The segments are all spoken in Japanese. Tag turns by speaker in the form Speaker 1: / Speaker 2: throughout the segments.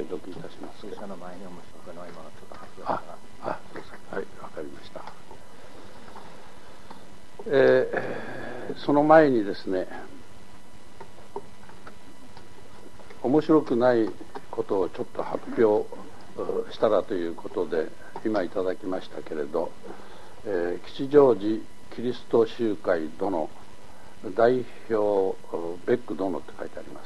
Speaker 1: 読いたします。
Speaker 2: 聖書の前に面白くないものをちょっと発表します。
Speaker 1: そうですか。はい、わかりました。その前にですね、面白くないことをちょっと発表したらということで今いただきましたけれど、吉祥寺キリスト集会殿代表ベック殿って書いてあります。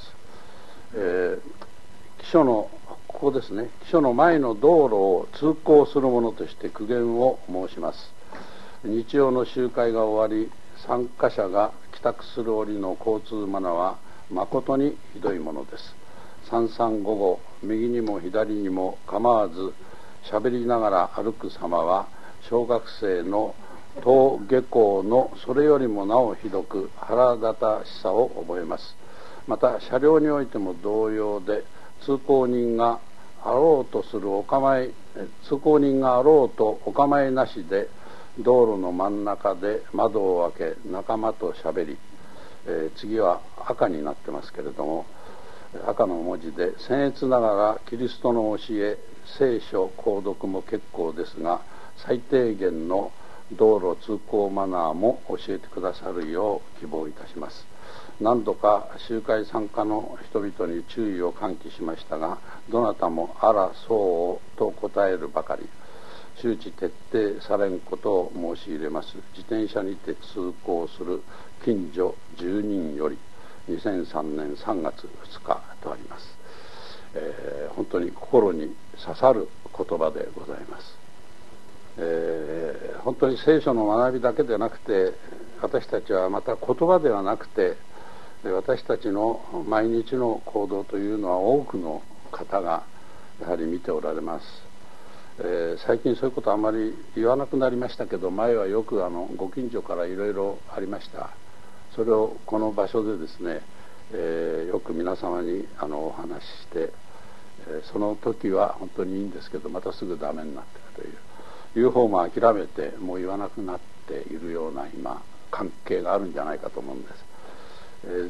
Speaker 1: 記書のここですね、記書の前の道路を通行するものとして苦言を申します。日曜の集会が終わり参加者が帰宅する折の交通マナーは誠にひどいものです。三三五五右にも左にも構わずしゃべりながら歩く様は小学生の登下校のそれよりもなおひどく腹立たしさを覚えます。また車両においても同様で通行人があろうとお構いなしで道路の真ん中で窓を開け仲間としゃべり、次は赤になってますけれども、赤の文字で僭越ながらキリストの教え聖書購読も結構ですが最低限の道路通行マナーも教えてくださるよう希望いたします。何度か集会参加の人々に注意を喚起しましたがどなたもあらそうと答えるばかり。周知徹底されんことを申し入れます。自転車にて通行する近所住人より2003年3月2日とあります。本当に心に刺さる言葉でございます。本当に聖書の学びだけでなくて私たちはまた言葉ではなくて私たちの毎日の行動というのは多くの方がやはり見ておられます。最近そういうことあまり言わなくなりましたけど前はよくご近所からいろいろありました。それをこの場所でですね、よく皆様にお話しして、その時は本当にいいんですけどまたすぐダメになっているという方も諦めてもう言わなくなっているような今関係があるんじゃないかと思うんです。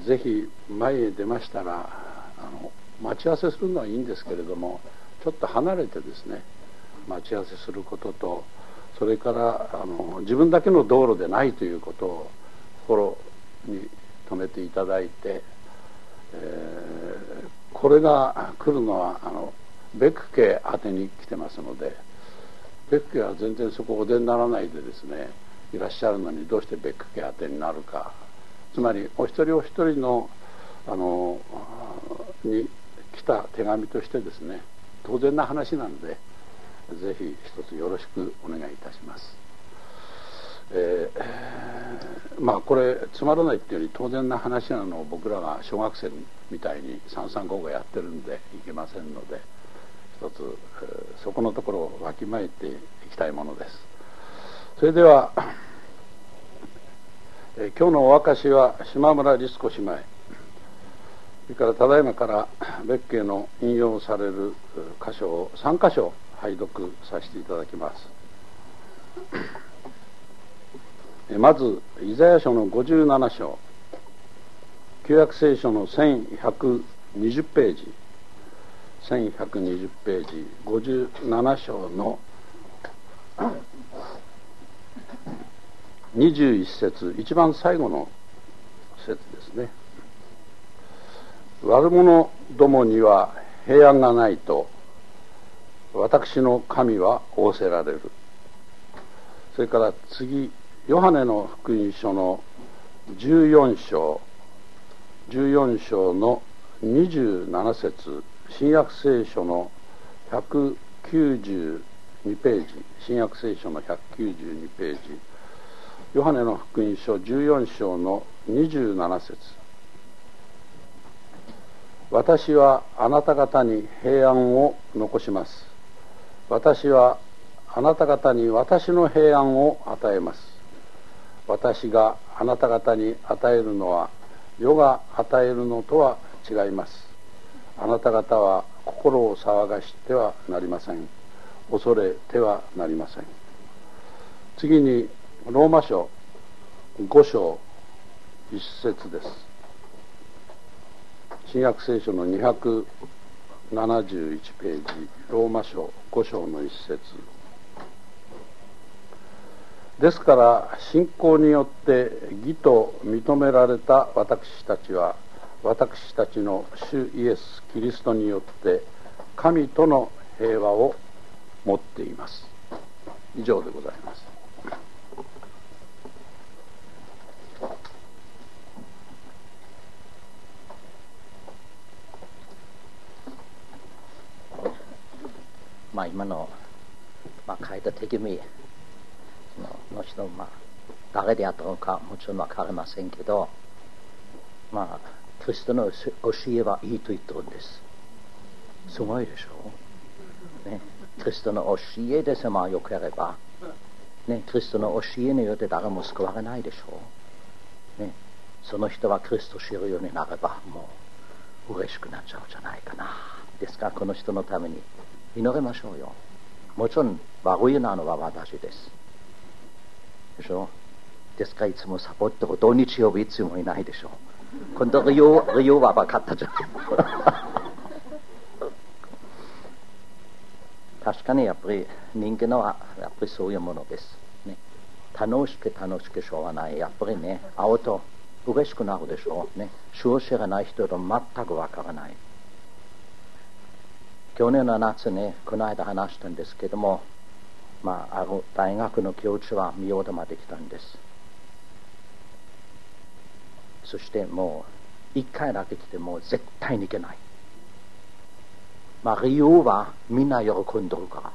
Speaker 1: ぜひ前へ出ましたら待ち合わせするのはいいんですけれどもちょっと離れてですね待ち合わせすることとそれから自分だけの道路でないということを心に留めていただいて、これが来るのはベック家宛てに来てますのでベック家は全然そこお出にならないでですねいらっしゃるのにどうしてベック家宛てになるか、つまりお一人お一人のに来た手紙としてですね当然な話なのでぜひ一つよろしくお願いいたします。これつまらないっていうより当然な話なのを僕らが小学生みたいに335やってるんでいけませんので一つ、そこのところをわきまえていきたいものです。それでは、今日のお証は島村律子姉妹、それからただいまから別家の引用される箇所を3箇所拝読させていただきます。まずイザヤ書の57章、旧約聖書の1120ページ1120ページ57章の21節、一番最後の節ですね。悪者どもには平安がないと私の神は仰せられる。それから次ヨハネの福音書の14章の27節、新約聖書の192ページ、新約聖書の192ページ、ヨハネの福音書14章の27節、私はあなた方に平安を残します。私はあなた方に私の平安を与えます。私があなた方に与えるのは世が与えるのとは違います。あなた方は心を騒がしてはなりません。恐れてはなりません。次にローマ書5章1節です。新約聖書の200 71ページ、ローマ書5章の一節ですから、信仰によって義と認められた私たちは、私たちの主イエス・キリストによって神との平和を持っています。以上でございます。
Speaker 2: 今の、書いた手紙の人、誰であったのかもちろん分かりませんけど、クリストの教えはいいと言ってるんです。すごいでしょ、ね、クリストの教えでさまよければ、ね、クリストの教えによって誰も救われないでしょう、ね、その人はクリストを知るようになればもう嬉しくなっちゃうじゃないかな。ですからこの人のために祈りましょうよ。もちろん悪いなのは私ですでしょ。ですからいつもサポートを土日曜日いつもいないでしょう。今度理由は分かったじゃん確かにやっぱり人間はやっぱりそういうものです、ね、楽しくしょうがない。やっぱりね、会うと嬉しくなるでしょうね。主を知らない人と全く分からない。去年の夏ね、この間話したんですけども、ある大学の教授は仁王まで来たんです。そしてもう一回だけ来てもう絶対に行けない。理由はみんな喜んでるから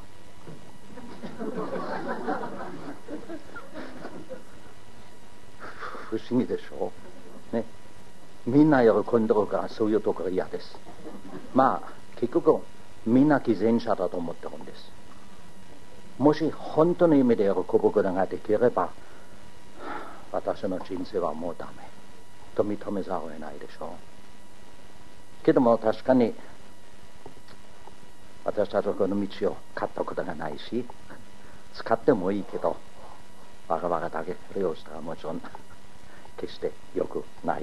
Speaker 2: 不思議でしょう、ね、みんな喜んでるからそういうところ嫌です。結局みんな偽善者だと思ってるんです。もし本当の意味で喜ぶことができれば、私の人生はもうダメと認めざるを得ないでしょうけども、確かに私たちはこの道を買ったことがないし、使ってもいいけど我々だけ利用したらもちろん決して良くない。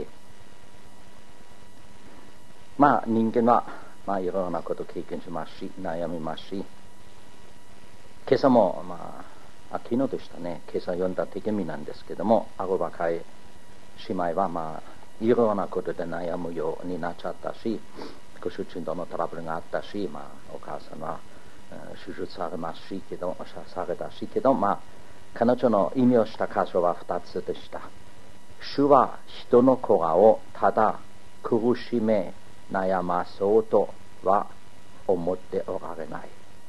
Speaker 2: 人間はいろんなことを経験しますし、悩みますし、今朝も昨日でしたね、今朝読んだ手紙なんですけども、ある若い姉妹はいろんなことで悩むようになっちゃったし、ご主人とのトラブルがあったし、お母さんは手術されたしけど、彼女の意味をした箇所は2つでした。主は人の子らをただ苦しめ悩まそうとは思っておられない。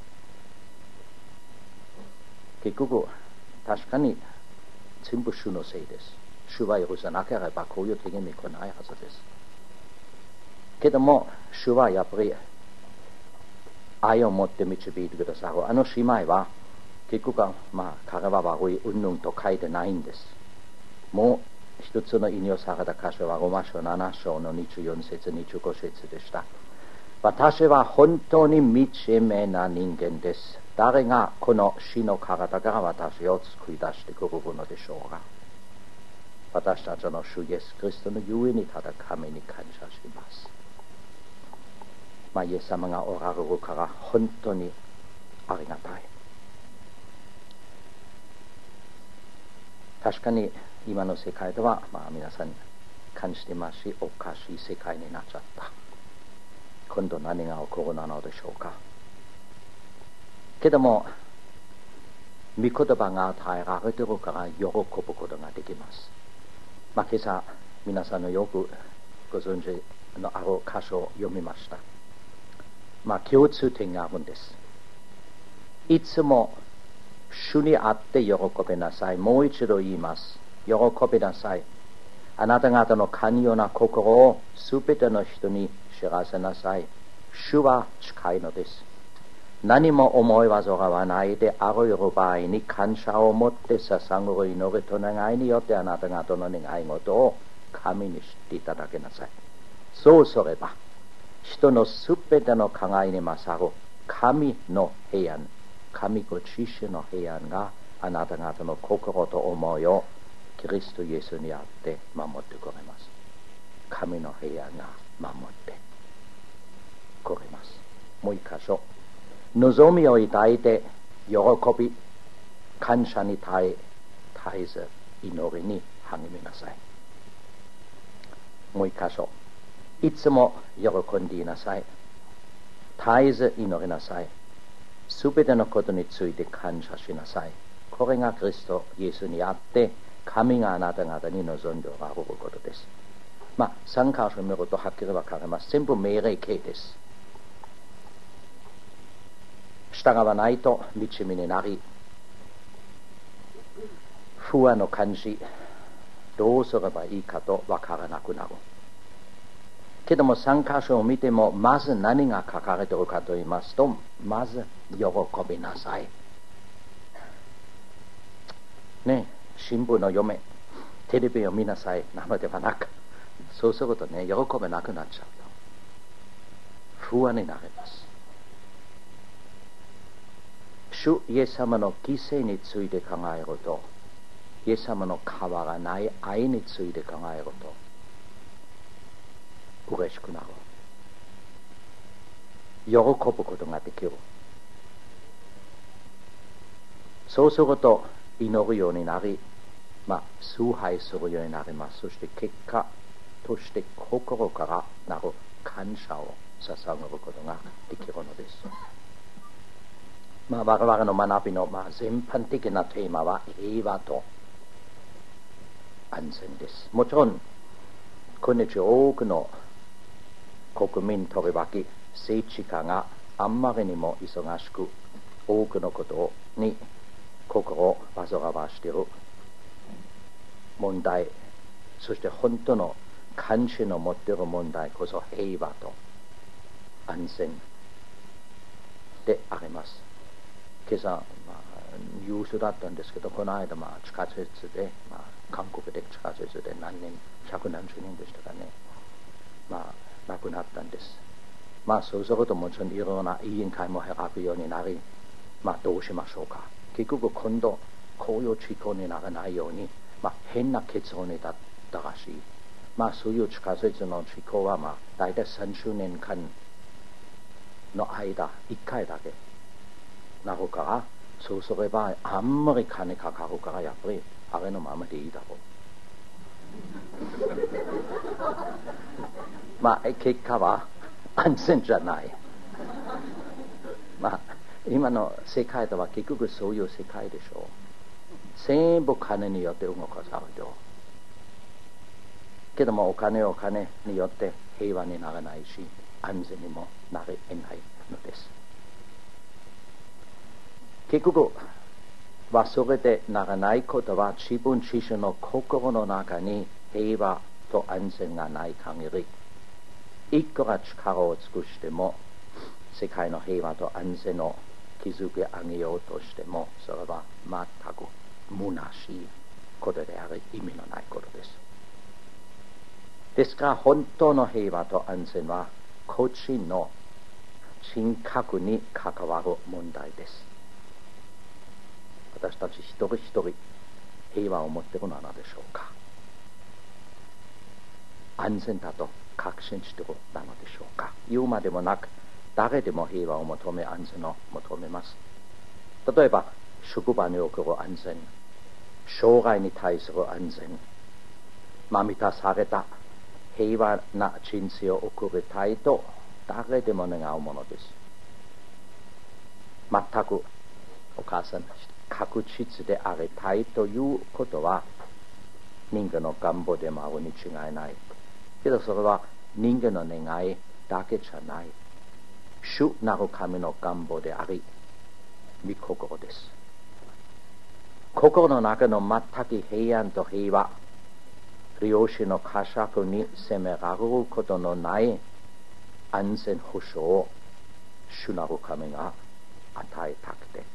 Speaker 2: 結局確かに全部主のせいです。主は許さなければこういう手紙来ないはずです。けども主はやっぱり愛を持って導いてくださる。あの姉妹は結局彼は悪いうんぬんと書いてないんです。もう一つの引用された箇所はローマ書7章の24節25節でした。私は本当に惨めな人間です。誰がこの死の体から私を救い出してくれるのでしょうか。私たちの主イエスキリストのゆえにただ神に感謝します。イエス様がおられるから本当にありがたい。確かに今の世界では皆さん感じてますし、おかしい世界になっちゃった。今度何が起こるのでしょうか。けども御言葉が与えられているから喜ぶことができます。今朝皆さんのよくご存知のある箇所を読みました。共通点があるんです。いつも主にあって喜びなさい。もう一度言います。喜びなさい。あなた方の寛容な心をすべての人に知らせなさい。主は近いのです。何も思い煩わないであらゆる場合に感謝を持って捧ぐ祈りと願いによってあなた方の願い事を神に知っていただけなさい。そうすれば人のすべての考えに勝る神の平安、神ご自身の平安があなた方の心と思いをキリストイエスにあって守ってくれます。神の平安が守ってくれます。 章。望みを抱いて喜び、感謝に絶えず祈りに励みなさい。もう一箇所。いつも喜んでいなさい。絶えず祈りなさい。すべてのことについて感謝しなさい。これがキリストイエスにあって神があなた方に望んでおられることです。3箇所見るとはっきり分かります。全部命令形です。従わないと道になり、不安を感じ、どうすればいいかと分からなくなる。けども3箇所を見ても、まず何が書かれているかと言いますと、まず喜びなさい。ね、新聞を読め、テレビを見なさいなのではなく、そうするとね、喜べなくなっちゃうと不安になります。主イエス様の犠牲について考えると、イエス様の変わらない愛について考えると嬉しくなる。喜ぶことができる。そうすると祈るようになり、崇拝するようになります。そして結果として心からなる感謝を捧げることができるのです。我々の学びの全般的なテーマは平和と安全です。もちろん今日多くの国民とりわけ政治家があんまりにも忙しく多くのことに心を煩わしている問題、そして本当の関心を持っている問題こそ平和と安全であります。今朝、ニュースだったんですけど、この間、地下鉄で、韓国で地下鉄で百何十人でしたかね、亡くなったんです。そうするともちろんいろんな委員会も開くようになり、どうしましょうか。結局今度こういう事故にならないように、変な結論にだったらしい。そういう地下鉄の事故は大体30年間の間1回だけなるから、そうすればあんまり金かかるから、やっぱりあれのままでいいだろう。結果は安全じゃない。今の世界では結局そういう世界でしょう。全部金によって動かされてる。けどもお金によって平和にならないし、安全にもなれないのです。結局忘れてならないことは、自分自身の心の中に平和と安全がない限り、いくら力を尽くしても世界の平和と安全を築き上げようとしても、それは全く虚しいことであり、意味のないことです。ですから本当の平和と安全は個人の人格に関わる問題です。私たち一人一人平和を持っているのは何でしょうか。安全だと確信しているなのでしょうか。言うまでもなく、誰でも平和を求め、安全を求めます。例えば職場における安全、将来に対する安全、満たされた平和な人生を送りたいと誰でも願うものです。全くお母さん確実でありたいということは人間の願望でもあるに違いない。けどそれは人間の願いだけじゃない、主なる神の願望であり、御心です。心の中の全く平安と平和、良心の呵責に責められることのない安全保障を主なる神が与えたくて